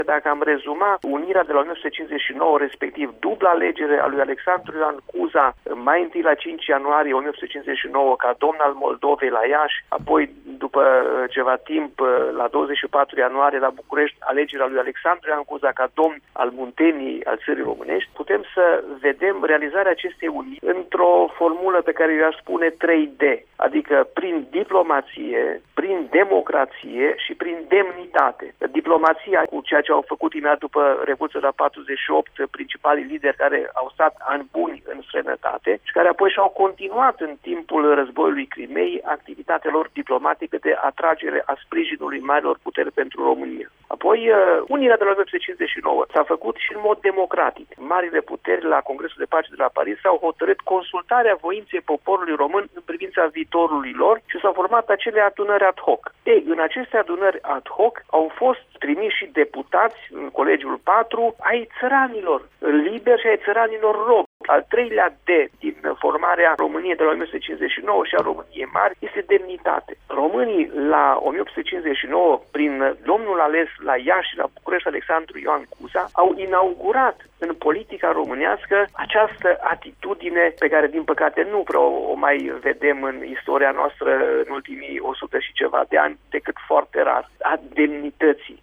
Dacă am rezuma unirea de la 1959, respectiv dubla alegere a lui Alexandru Ioan Cuza, mai întâi la 5 ianuarie 1959 ca domn al Moldovei la Iași, apoi după ceva timp la 24 ianuarie la București alegerea lui Alexandru Ioan Cuza ca domn al Munteniei al țării românești, putem să vedem realizarea acestei uniri într-o formulă pe care i-aș spune 3D, adică prin diplomație, prin democrație și prin demnitate. Diplomația cu ceea ce au făcut imediat după Revoluția de la 48, principalii lideri care au stat ani buni în străinătate și care apoi și-au continuat în timpul războiului Crimei activitatea lor diplomatică de atragere a sprijinului marilor puteri pentru România. Apoi, unirea de la 1959 s-a făcut și în mod democratic. Marile puteri la Congresul de Pace de la Paris s-au hotărât consultarea voinței poporului român în privința viitorului lor și s-au format acele adunări ad hoc. În aceste adunări ad hoc au fost trimiși și deputați în Colegiul 4 ai țăranilor liberi și ai țăranilor robi. Al treilea D din formarea României de la 1959 și a României mari este demnitate. Românii la 1859, prin domnul ales la Iași și la București Alexandru Ioan Cuza, au inaugurat în politica românească această atitudine pe care, din păcate, nu prea o mai vedem în istoria noastră în ultimii 100 și ceva de ani, decât foarte rar, a demnității.